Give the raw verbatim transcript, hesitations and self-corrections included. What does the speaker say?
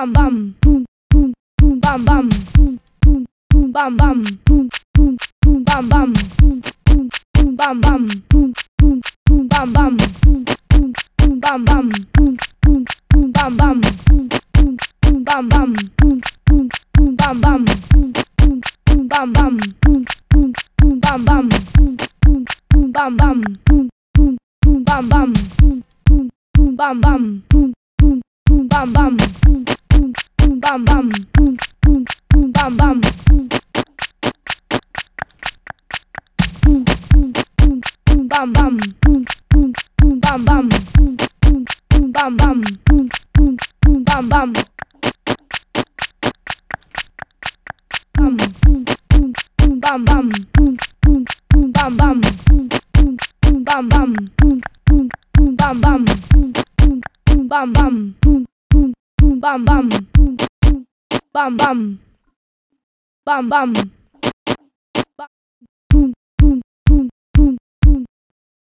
bam bam boom boom boom bam bam boom boom boom bam bam boom boom boom bam bam boom boom boom bam bam boom boom boom bam bam boom boom boom bam bam boom boom boom bam bam boom boom boom bam bam boom boom boom bam bam boom boom boom bam bam boom boom boom bam bam boom boom boom bam bam boom boom boom bam bam boom boom boom bam bam boom boom boom bam bam boom boom boom bam bam boom boom boom bam bam boom boom boom boom boom bam bam boom boom boom bam bam boom boom boom bam bam boom boom boom bam bam bam boom boom boom bam bam boom boom boom bam bam boom boom boom bam bam boom boom boom bam bam boom boom boom bam bam boom boom boom bam bam boom boom bam bam bam bam